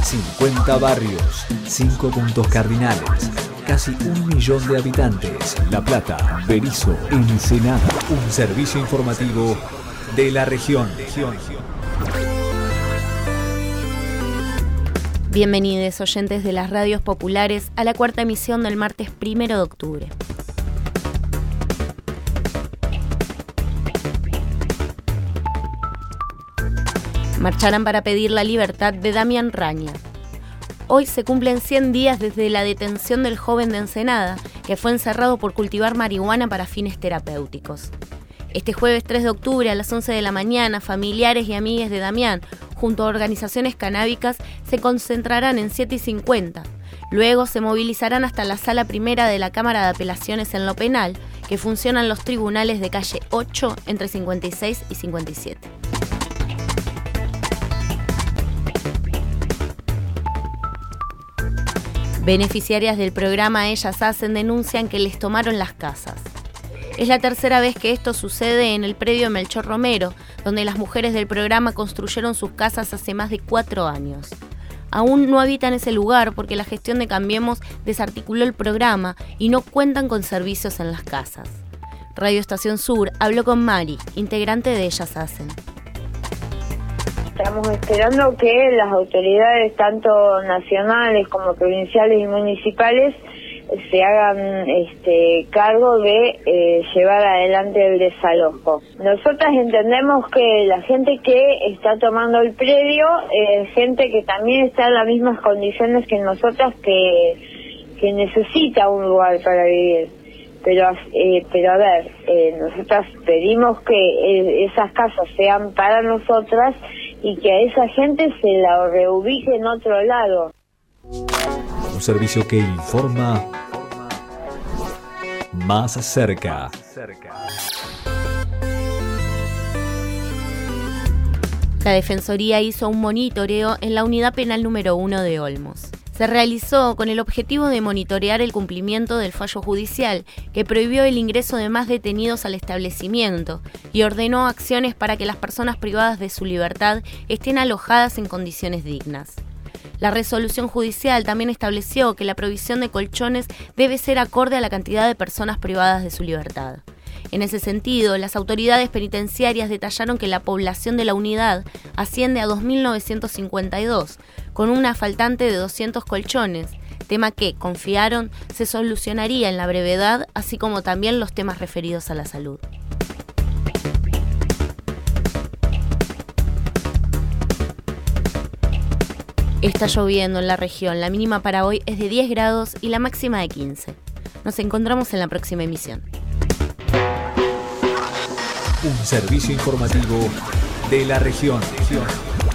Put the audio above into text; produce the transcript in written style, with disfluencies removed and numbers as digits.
50 barrios, 5 puntos cardinales, casi 1 millón de habitantes. La Plata, Berisso, Ensenada. Un servicio informativo de la región. Bienvenidos oyentes de las radios populares a la cuarta emisión del martes 1 de octubre. Marcharán para pedir la libertad de Damián Raña. Hoy se cumplen 100 días desde la detención del joven de Ensenada, que fue encerrado por cultivar marihuana para fines terapéuticos. Este jueves 3 de octubre a las 11 de la mañana, familiares y amigues de Damián, junto a organizaciones canábicas, se concentrarán en 7:50. Luego se movilizarán hasta la sala primera de la Cámara de Apelaciones en lo Penal, que funcionan los tribunales de calle 8 entre 56 y 57. Beneficiarias del programa Ellas Hacen denuncian que les tomaron las casas. Es la tercera vez que esto sucede en el predio Melchor Romero, donde las mujeres del programa construyeron sus casas hace más de 4 años. Aún no habitan ese lugar porque la gestión de Cambiemos desarticuló el programa y no cuentan con servicios en las casas. Radio Estación Sur habló con Mari, integrante de Ellas Hacen. Estamos esperando que las autoridades, tanto nacionales como provinciales y municipales, se hagan cargo de llevar adelante el desalojo. Nosotras entendemos que la gente que está tomando el predio es gente que también está en las mismas condiciones que nosotras, que necesita un lugar para vivir. Pero a ver, nosotras pedimos que esas casas sean para nosotras y que a esa gente se la reubique en otro lado. Un servicio que informa más cerca. La Defensoría hizo un monitoreo en la Unidad Penal número 1 de Olmos. Se realizó con el objetivo de monitorear el cumplimiento del fallo judicial que prohibió el ingreso de más detenidos al establecimiento y ordenó acciones para que las personas privadas de su libertad estén alojadas en condiciones dignas. La resolución judicial también estableció que la provisión de colchones debe ser acorde a la cantidad de personas privadas de su libertad. En ese sentido, las autoridades penitenciarias detallaron que la población de la unidad asciende a 2.952, con una faltante de 200 colchones, tema que, confiaron, se solucionaría en la brevedad, así como también los temas referidos a la salud. Está lloviendo en la región, la mínima para hoy es de 10 grados y la máxima de 15. Nos encontramos en la próxima emisión. Un servicio informativo de la región.